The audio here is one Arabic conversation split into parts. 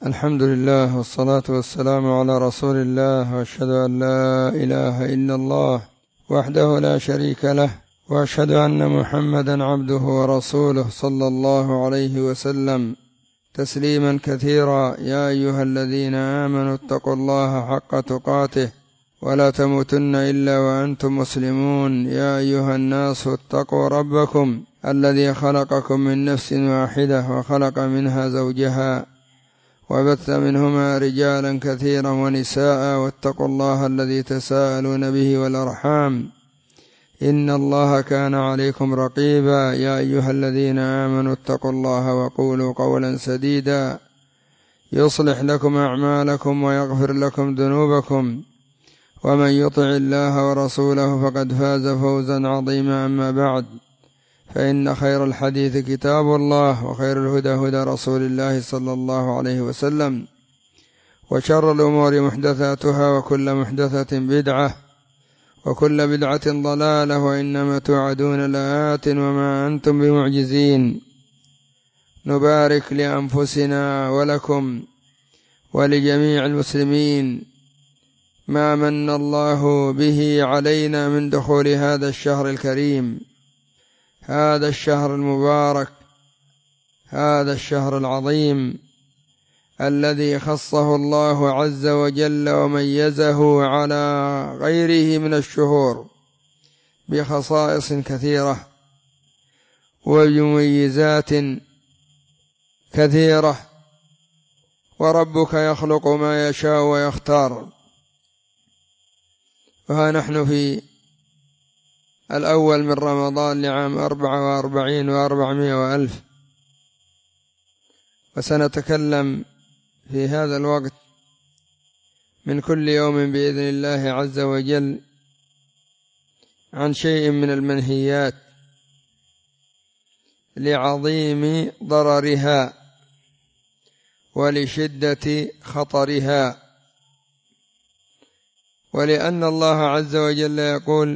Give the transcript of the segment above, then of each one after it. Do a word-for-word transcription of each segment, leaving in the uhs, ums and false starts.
الحمد لله والصلاة والسلام على رسول الله، وأشهد أن لا إله إلا الله وحده لا شريك له، وأشهد أن محمدا عبده ورسوله صلى الله عليه وسلم تسليما كثيرا. يا أيها الذين آمنوا اتقوا الله حق تقاته ولا تموتن إلا وأنتم مسلمون. يا أيها الناس اتقوا ربكم الذي خلقكم من نفس واحدة وخلق منها زوجها وبث منهما رجالا كثيرا ونساء، واتقوا الله الذي تساءلون به والأرحام إن الله كان عليكم رقيبا. يا أيها الذين آمنوا اتقوا الله وقولوا قولا سديدا يصلح لكم أعمالكم ويغفر لكم ذنوبكم، ومن يطع الله ورسوله فقد فاز فوزا عظيما. أما بعد، فإن خير الحديث كتاب الله، وخير الهدى هدى رسول الله صلى الله عليه وسلم، وشر الأمور محدثاتها، وكل محدثة بدعة، وكل بدعة ضلالة، وإنما توعدون لآت وما أنتم بمعجزين. نبارك لأنفسنا ولكم ولجميع المسلمين ما من الله به علينا من دخول هذا الشهر الكريم، هذا الشهر المبارك، هذا الشهر العظيم الذي خصه الله عز وجل وميزه على غيره من الشهور بخصائص كثيرة ومميزات كثيرة. وربك يخلق ما يشاء ويختار. وها نحن في الأول من رمضان لعام أربعة وأربعين وأربعمائة وألف، وسنتكلم في هذا الوقت من كل يوم بإذن الله عز وجل عن شيء من المنهيات لعظيم ضررها ولشدة خطرها، ولأن الله عز وجل يقول: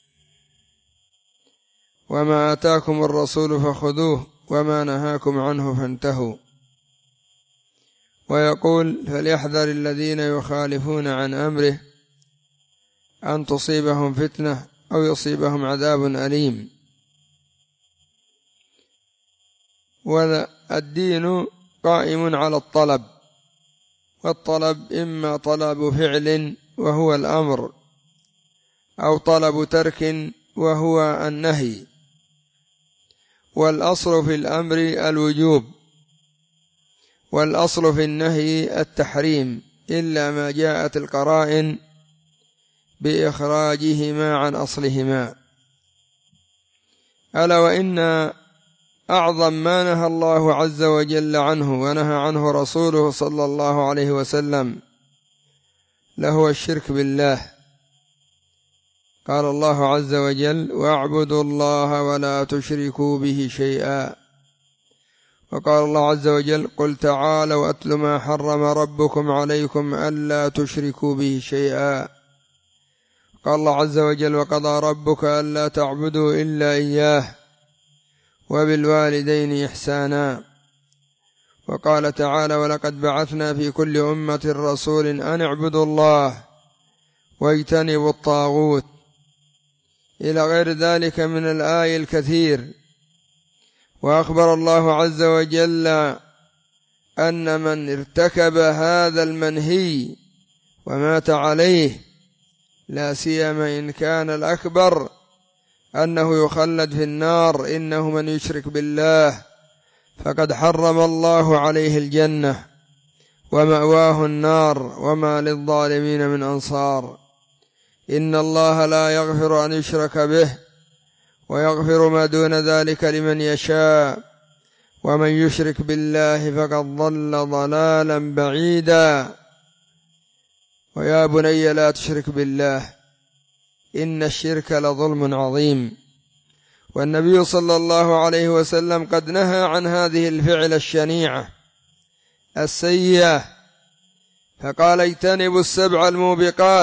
وما آتاكم الرسول فخذوه وما نهاكم عنه فانتهوا. ويقول: فليحذر الذين يخالفون عن أمره أن تصيبهم فتنة أو يصيبهم عذاب أليم. والدين قائم على الطلب، والطلب إما طلب فعل وهو الأمر، أو طلب ترك وهو النهي. والأصل في الأمر الوجوب، والأصل في النهي التحريم، إلا ما جاءت القرائن بإخراجهما عن أصلهما. ألا وإن أعظم ما نهى الله عز وجل عنه ونهى عنه رسوله صلى الله عليه وسلم لهو الشرك بالله. قال الله عز وجل: واعبدوا الله ولا تشركوا به شيئا. وقال الله عز وجل: قل تعالوا أتل ما حرم ربكم عليكم ألا تشركوا به شيئا. قال الله عز وجل: وقضى ربك ألا تعبدوا إلا إياه وبالوالدين إحسانا. وقال تعالى: ولقد بعثنا في كل أمة رسول أن اعبدوا الله واجتنبوا الطاغوت، إلى غير ذلك من الآية الكثير. وأخبر الله عز وجل أن من ارتكب هذا المنهي ومات عليه، لا سيما إن كان الأكبر، أنه يخلد في النار. إنه من يشرك بالله فقد حرم الله عليه الجنة ومأواه النار وما للظالمين من أنصار. إن الله لا يغفر أن يشرك به ويغفر ما دون ذلك لمن يشاء، ومن يشرك بالله فقد ضل ضلالا بعيدا. ويا بني لا تشرك بالله إن الشرك لظلم عظيم. والنبي صلى الله عليه وسلم قد نهى عن هذه الفعل الشنيعة السيئة، فقال: اجتنبوا السبع الموبقات،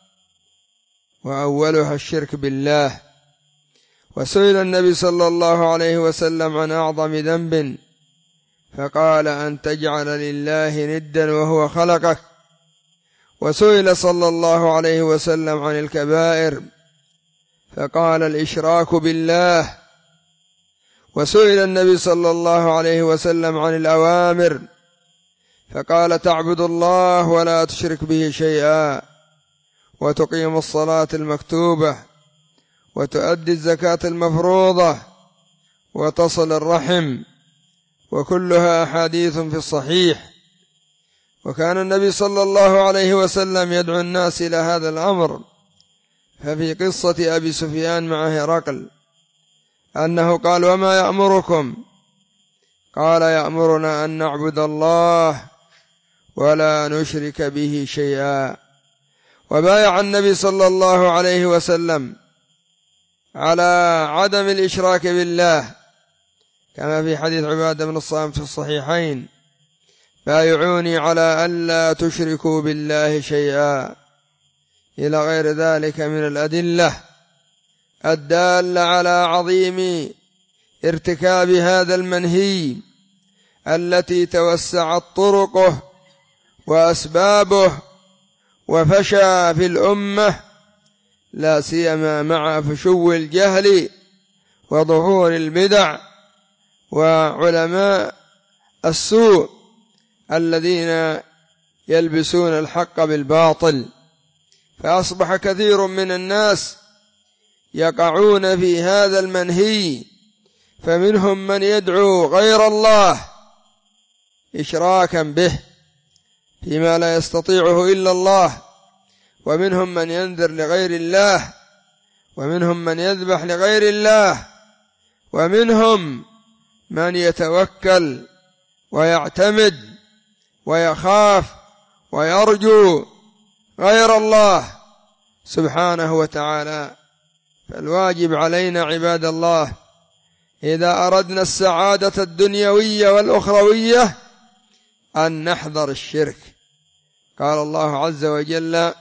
وأولها الشرك بالله. وسئل النبي صلى الله عليه وسلم عن أعظم ذنب فقال أن تجعل لله ندا وهو خلقك. وسئل صلى الله عليه وسلم عن الكبائر فقال الإشراك بالله. وسئل النبي صلى الله عليه وسلم عن الأوامر فقال تعبد الله ولا تشرك به شيئا، وتقيم الصلاة المكتوبة، وتؤدي الزكاة المفروضة، وتصل الرحم، وكلها أحاديث في الصحيح. وكان النبي صلى الله عليه وسلم يدعو الناس إلى هذا الأمر. ففي قصة أبي سفيان مع هرقل أنه قال وما يأمركم؟ قال يأمرنا أن نعبد الله ولا نشرك به شيئا. وبايع النبي صلى الله عليه وسلم على عدم الإشراك بالله، كما في حديث عبادة بن الصامت في الصحيحين بايعوني على ألا تشركوا بالله شيئا، إلى غير ذلك من الأدلة الدالة على عظيم ارتكاب هذا المنهي التي توسعت طرقه وأسبابه وفشى في الأمة، لا سيما مع فشو الجهل وظهور البدع وعلماء السوء الذين يلبسون الحق بالباطل. فأصبح كثير من الناس يقعون في هذا المنهي، فمنهم من يدعو غير الله إشراكا به فيما لا يستطيعه إلا الله، ومنهم من ينذر لغير الله، ومنهم من يذبح لغير الله، ومنهم من يتوكل ويعتمد ويخاف ويرجو غير الله سبحانه وتعالى. فالواجب علينا عباد الله إذا أردنا السعادة الدنيوية والأخروية أن نحذر الشرك. قال الله عز وجل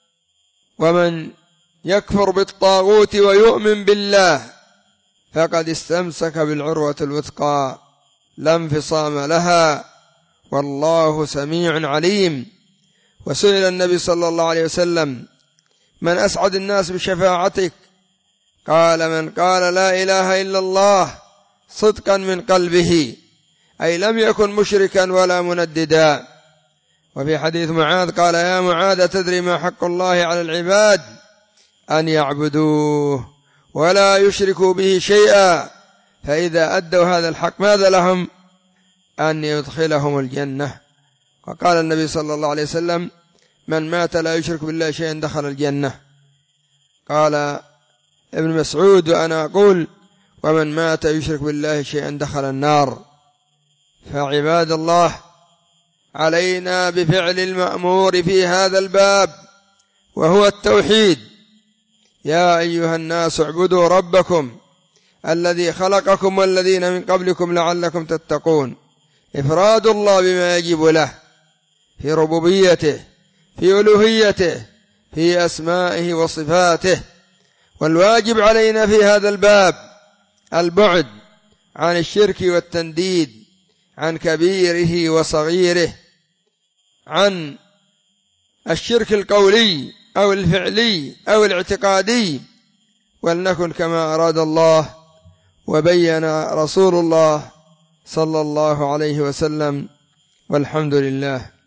ومن يكفر بالطاغوت ويؤمن بالله فقد استمسك بالعروة الوثقى لا انفصام لها والله سميع عليم. وسئل النبي صلى الله عليه وسلم من أسعد الناس بشفاعتك؟ قال من قال لا إله إلا الله صدقا من قلبه، أي لم يكن مشركا ولا منددا. وفي حديث معاذ قال يا معاذ تدري ما حق الله على العباد؟ أن يعبدوه ولا يشركوا به شيئا، فإذا أدوا هذا الحق ماذا لهم؟ أن يدخلهم الجنة. وقال النبي صلى الله عليه وسلم من مات لا يشرك بالله شيئا دخل الجنة. قال ابن مسعود وأنا أقول ومن مات يشرك بالله شيئا دخل النار. فعباد الله علينا بفعل المأمور في هذا الباب وهو التوحيد. يا أيها الناس اعبدوا ربكم الذي خلقكم والذين من قبلكم لعلكم تتقون. إفراد الله بما يجب له في ربوبيته، في ألوهيته، في أسمائه وصفاته. والواجب علينا في هذا الباب البعد عن الشرك والتنديد، عن كبيره وصغيره، عن الشرك القولي أو الفعلي أو الاعتقادي، ولنكن كما أراد الله وبين رسول الله صلى الله عليه وسلم. والحمد لله.